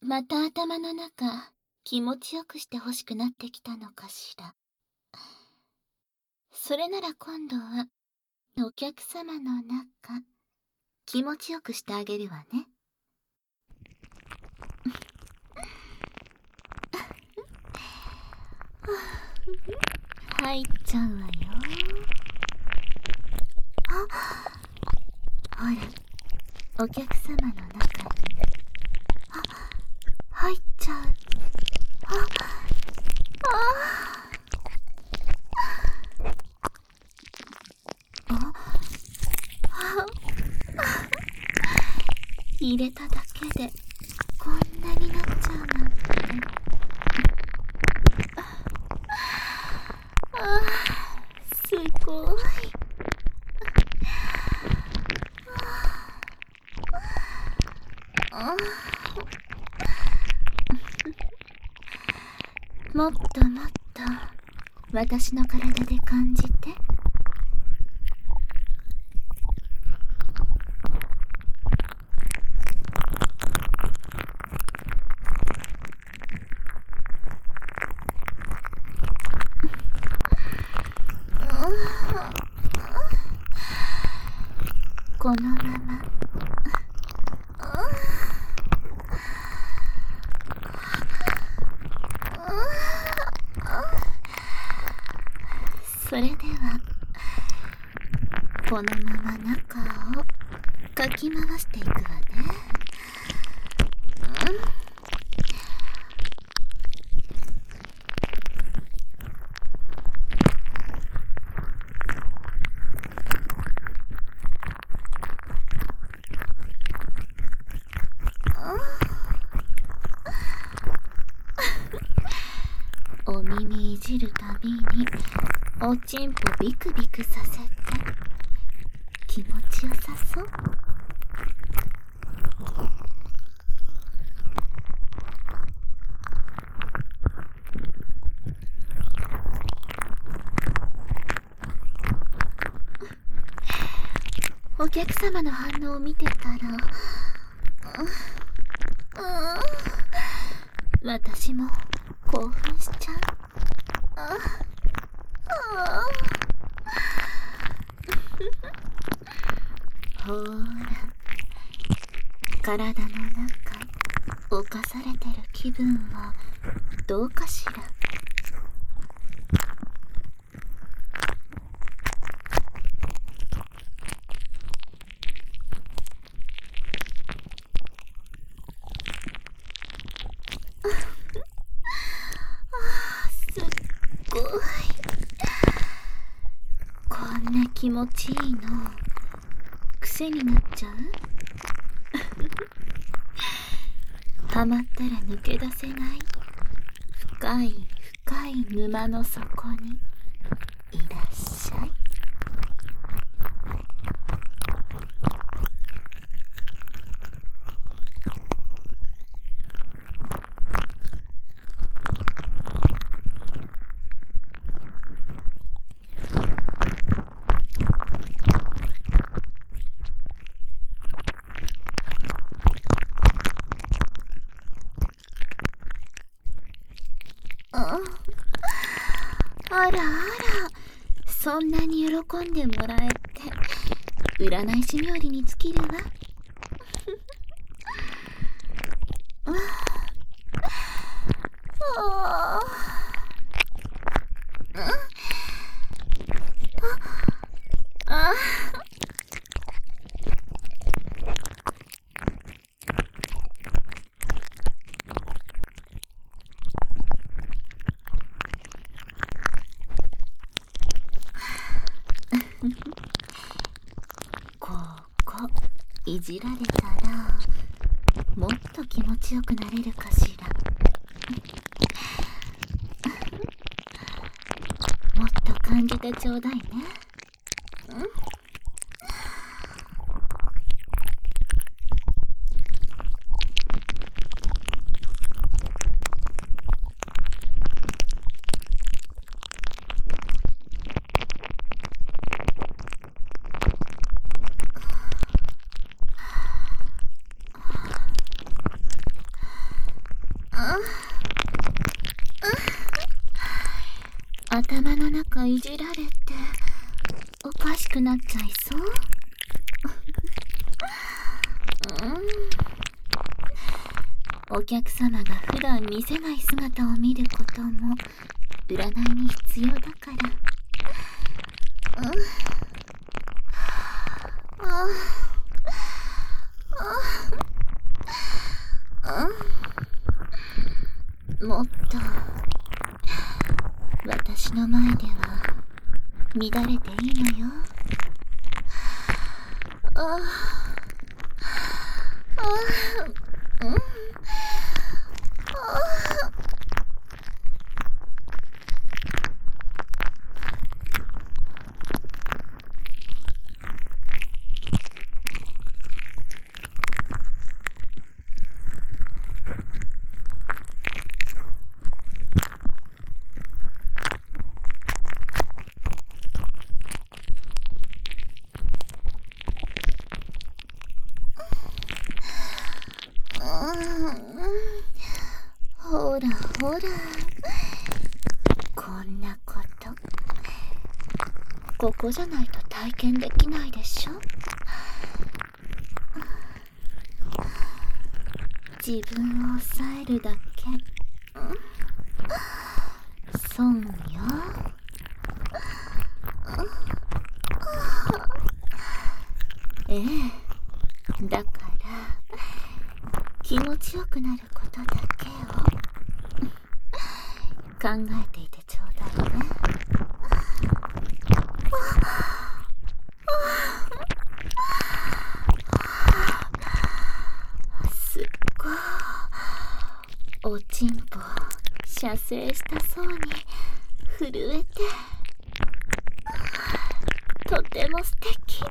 また頭の中、気持ちよくして欲しくなってきたのかしら。それなら今度は、お客様の中、気持ちよくしてあげるわね。入っちゃうわよ。ほら、お客様の中に。入っちゃう。入れただけでこんなになっちゃうなんて。すごい。もっともっと私の体で感じて。このままそれではこのまま中をかき回していくわね。お耳いじるたびにおちんぽビクビクさせて気持ちよさそう。お客様の反応を見てたら、私も興奮しちゃう。ほーら、体の中侵されてる気分はどうかしら。すっごい。こんな気持ちいいの癖になっちゃう。ハマったら抜け出せない深い深い沼の底にいらっしゃい。あらあら、そんなに喜んでもらえて占い師冥利に尽きるわ。こいじられたらもっと気持ちよくなれるかしら。もっと感じてちょうだいね。 だかいじられておかしくなっちゃいそう。お客様が普段見せない姿を見ることも占いに必要だから。もっと私の前では乱れていいのよ。ほらほら、こんなことここじゃないと体験できないでしょ。自分を抑えるだけ損よ。ええ、だから気持ちよくなることだけを考えていてちょうだいね。すっごいおちんぽ射精したそうに震えて、とても素敵。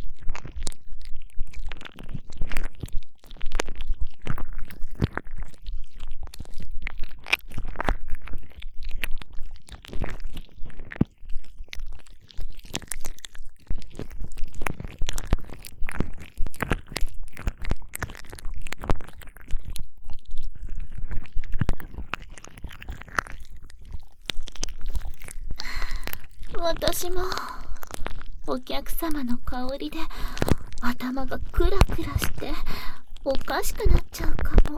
私もお客様の香りで頭がクラクラしておかしくなっちゃうかも。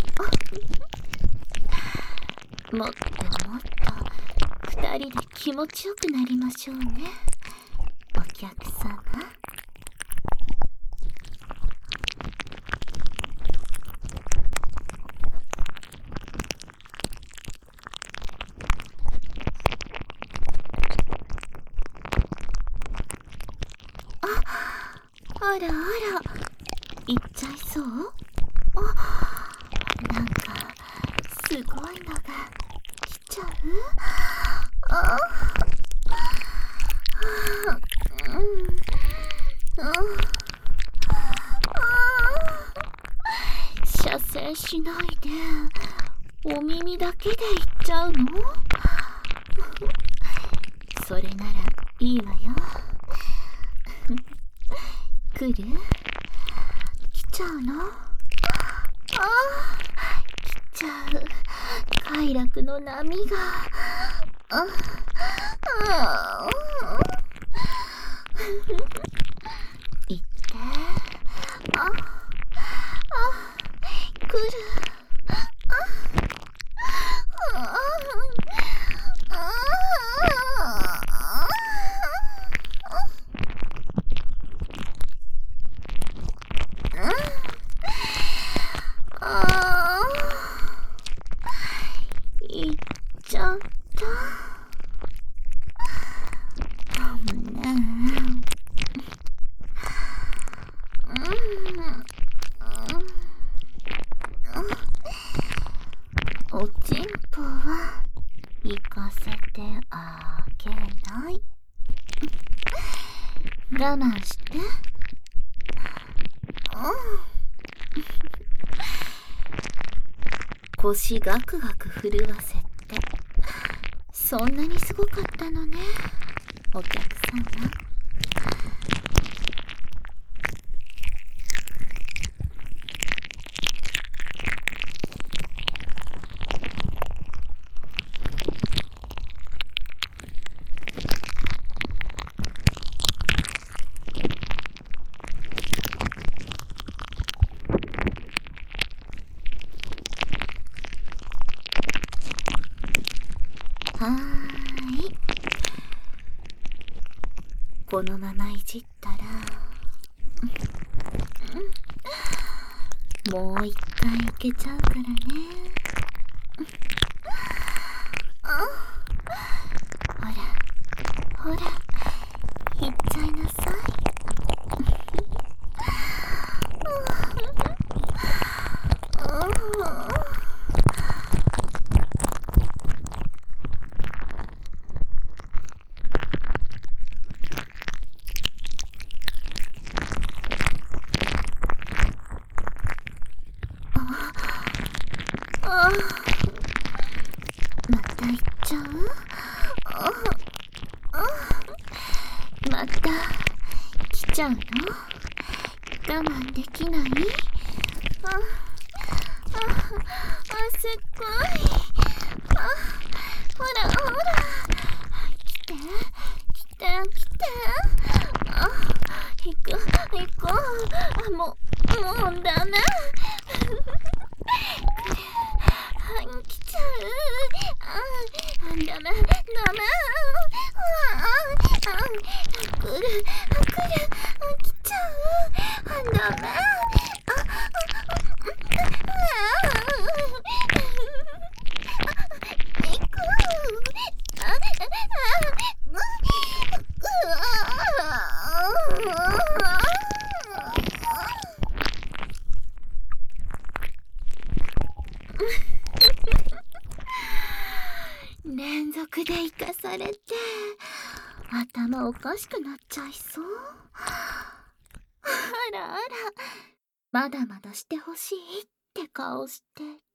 もっともっと2人で気持ちよくなりましょうね、お客様。あらあら、行っちゃいそう？なんかすごいのが来ちゃう？射精しないでお耳だけで行っちゃうの？それならいいわよ。来る？来ちゃうの？来ちゃう。快楽の波が。行って。来る。行っちゃった。おちんぽは行かせてあげない。我慢して。腰ガクガク震わせて、そんなにすごかったのね、お客様。 このままいじったら、もう一回いけちゃうからね。ほらほら、いっちゃいなさい。また行っちゃう？また来ちゃうの？我慢できない？すっごい。ほらほら、来て来て来て。行こう。もうダメ。来ちゃう。ダメ。来る。来ちゃう。ダメ。行く。連続で生かされて頭おかしくなっちゃいそう。あらあら、まだまだしてほしいって顔して